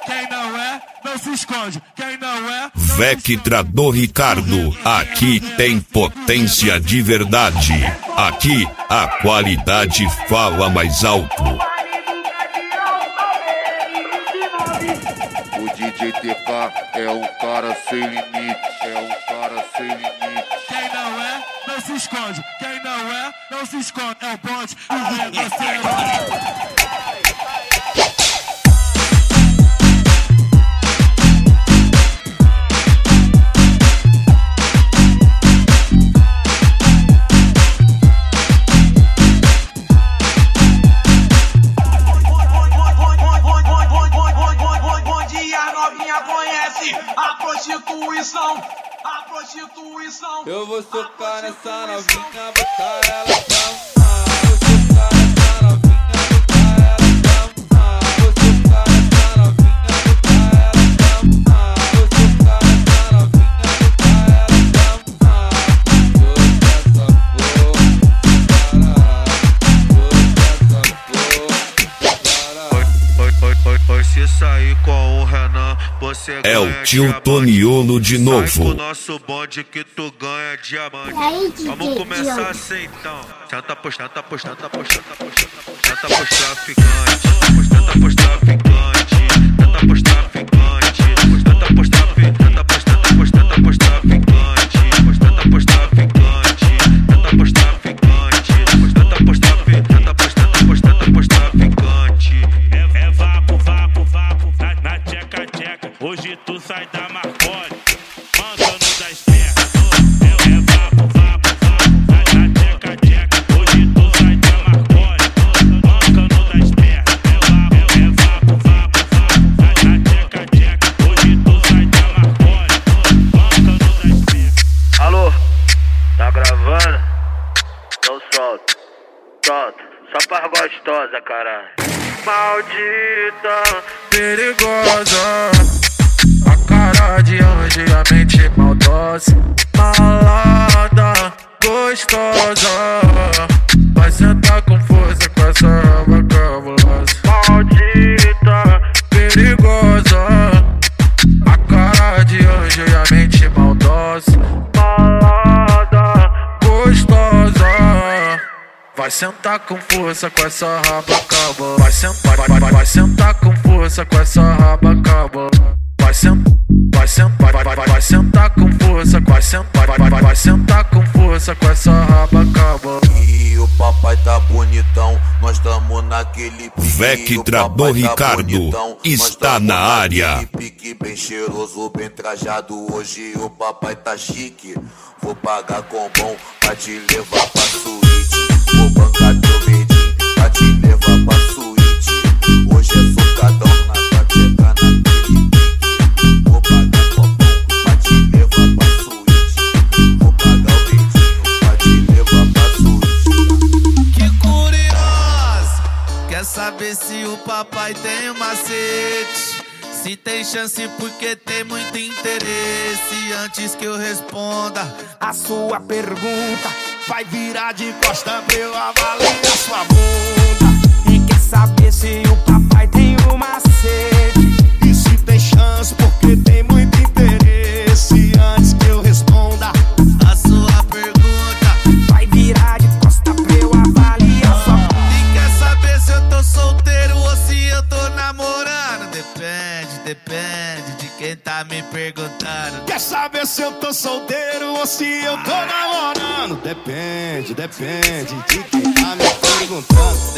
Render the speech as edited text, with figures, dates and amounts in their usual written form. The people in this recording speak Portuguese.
Quem não é, não se esconde. Quem não é... Vectra do Ricardo, aqui tem potência de verdade. Aqui a qualidade fala mais alto. O DJ TK é um cara sem limite. É um cara sem limite. Quem não é, não se esconde. Quem não é, não se esconde. É o bonde do rinoceronte. A prostituição. Eu vou socar nessa novinha, botar ela pra vou socar nessa novinha, botar ela pra vou socar nessa novinha, botar ela pra vou socar nessa novinha, botar ela pra Vai se sair com o Renan, você é o tio Toniolo de novo. Sai com o nosso bonde que tu ganha diamante. Vamos começar assim então. Tenta postar, tenta postar, tenta postar, tenta postar, tenta postar ficante. Tenta postar ficante. Tenta postar ficante. Tenta postar ficante. Tenta postar, tenta postar, tenta postar ficante. Tenta postar ficante. Tenta postar ficante. Tenta postar ficante. Tenta postar, tenta postar, tenta postar ficante. É vapo, vapo, vapo, na tcheca, tcheca. Hoje tu sai da Marconi, mancando das pernas. É vapo, vapo, vapo, na tcheca, tcheca. Hoje tu sai da Marconi, mancando das pernas. É vapo, vapo, vapo, na tcheca, tcheca. Hoje tu sai da Marconi, mancando das pernas. Alô, tá gravando? Então solta, solta, só pra gostosa, caralho. Maldita, perigosa, a cara de anjo e a mente maldosa. Malada, gostosa, vai sentar com força com essa raba cabulosa. Maldita, perigosa, a cara de anjo e a mente maldosa. Malada, gostosa, vai sentar com força com essa raba cabulosa. Vai sentar com força com essa raba cabulosa. Vai sentar com força, vai sentar com força com essa raba cabulosa. E o papai tá bonitão, nós tamo naquele pique. Vectra do Ricardo está na área. Pique bem cheiroso, bem trajado. Hoje o papai tá chique. Vou pagar com bom pra te levar pra suíte. Vou bancar teu medinho pra te levar pra suíte. Hoje é socadão na tateca naquele pique. Vou pagar com bom pra te levar pra suíte. Vou pagar o medinho pra te levar pra suíte. Que curiosa, quer saber se o papai tem um macete? Se tem chance porque tem muito interesse. Antes que eu responda a sua pergunta, vai virar de costa pra eu avaliar sua bunda. E quer saber se o papai tem um macete? E se tem chance porque tem muito interesse. Antes que eu responda a sua pergunta, vai virar de costa pra eu avaliar sua bunda. E quer saber se eu tô solteiro ou se eu tô namorando? Depende de quem tá me perguntando. Quer saber se eu tô solteiro ou se eu tô namorando? Depende de quem tá me perguntando.